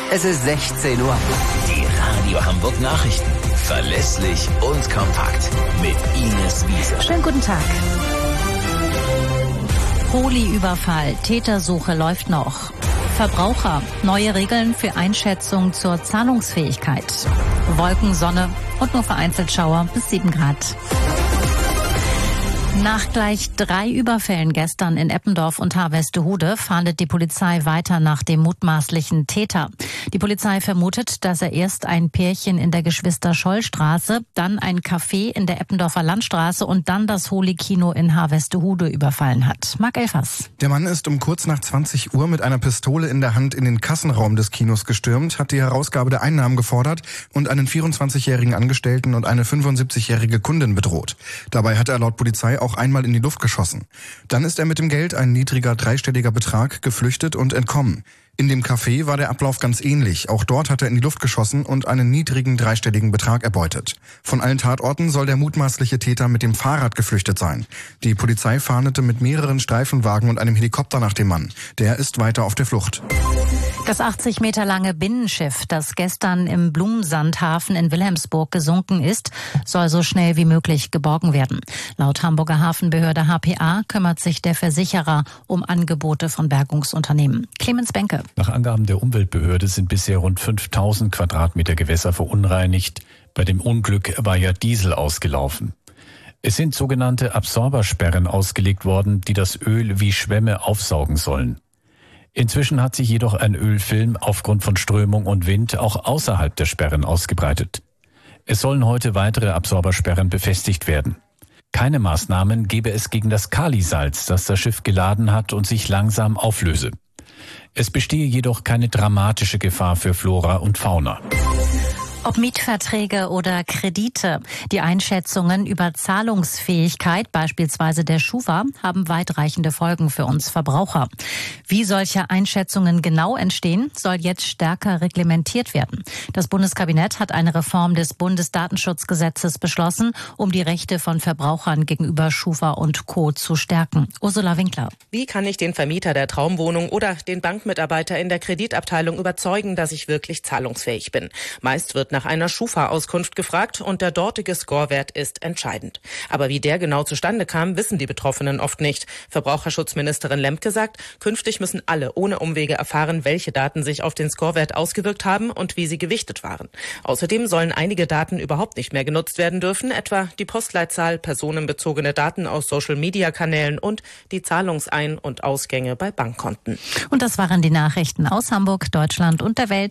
Es ist 16 Uhr. Die Radio Hamburg Nachrichten. Verlässlich und kompakt. Mit Ines Wiese. Schönen guten Tag. Poli-Überfall. Tätersuche läuft noch. Verbraucher. Neue Regeln für Einschätzung zur Zahlungsfähigkeit. Wolken, Sonne und nur vereinzelt Schauer bis 7 Grad. Nach gleich 3 Überfällen gestern in Eppendorf und Harvestehude fahndet die Polizei weiter nach dem mutmaßlichen Täter. Die Polizei vermutet, dass er erst ein Pärchen in der Geschwister-Scholl-Straße, dann ein Café in der Eppendorfer Landstraße und dann das Holi-Kino in Harvestehude überfallen hat. Marc Elfers. Der Mann ist um kurz nach 20 Uhr mit einer Pistole in der Hand in den Kassenraum des Kinos gestürmt, hat die Herausgabe der Einnahmen gefordert und einen 24-jährigen Angestellten und eine 75-jährige Kundin bedroht. Dabei hat er laut Polizei auch einmal in die Luft geschossen. Dann ist er mit dem Geld, ein niedriger dreistelliger Betrag, geflüchtet und entkommen. In dem Café war der Ablauf ganz ähnlich. Auch dort hat er in die Luft geschossen und einen niedrigen dreistelligen Betrag erbeutet. Von allen Tatorten soll der mutmaßliche Täter mit dem Fahrrad geflüchtet sein. Die Polizei fahndete mit mehreren Streifenwagen und einem Helikopter nach dem Mann. Der ist weiter auf der Flucht. Das 80 Meter lange Binnenschiff, das gestern im Blumensandhafen in Wilhelmsburg gesunken ist, soll so schnell wie möglich geborgen werden. Laut Hamburger Hafenbehörde HPA kümmert sich der Versicherer um Angebote von Bergungsunternehmen. Clemens Benke. Nach Angaben der Umweltbehörde sind bisher rund 5000 Quadratmeter Gewässer verunreinigt. Bei dem Unglück war ja Diesel ausgelaufen. Es sind sogenannte Absorbersperren ausgelegt worden, die das Öl wie Schwämme aufsaugen sollen. Inzwischen hat sich jedoch ein Ölfilm aufgrund von Strömung und Wind auch außerhalb der Sperren ausgebreitet. Es sollen heute weitere Absorbersperren befestigt werden. Keine Maßnahmen gebe es gegen das Kalisalz, das das Schiff geladen hat und sich langsam auflöse. Es bestehe jedoch keine dramatische Gefahr für Flora und Fauna. Ob Mietverträge oder Kredite, die Einschätzungen über Zahlungsfähigkeit, beispielsweise der Schufa, haben weitreichende Folgen für uns Verbraucher. Wie solche Einschätzungen genau entstehen, soll jetzt stärker reglementiert werden. Das Bundeskabinett hat eine Reform des Bundesdatenschutzgesetzes beschlossen, um die Rechte von Verbrauchern gegenüber Schufa und Co. zu stärken. Ursula Winkler. Wie kann ich den Vermieter der Traumwohnung oder den Bankmitarbeiter in der Kreditabteilung überzeugen, dass ich wirklich zahlungsfähig bin? Meist wird nach einer Schufa-Auskunft gefragt und der dortige Scorewert ist entscheidend. Aber wie der genau zustande kam, wissen die Betroffenen oft nicht. Verbraucherschutzministerin Lemke sagt, künftig müssen alle ohne Umwege erfahren, welche Daten sich auf den Scorewert ausgewirkt haben und wie sie gewichtet waren. Außerdem sollen einige Daten überhaupt nicht mehr genutzt werden dürfen, etwa die Postleitzahl, personenbezogene Daten aus Social-Media-Kanälen und die Zahlungsein- und Ausgänge bei Bankkonten. Und das waren die Nachrichten aus Hamburg, Deutschland und der Welt.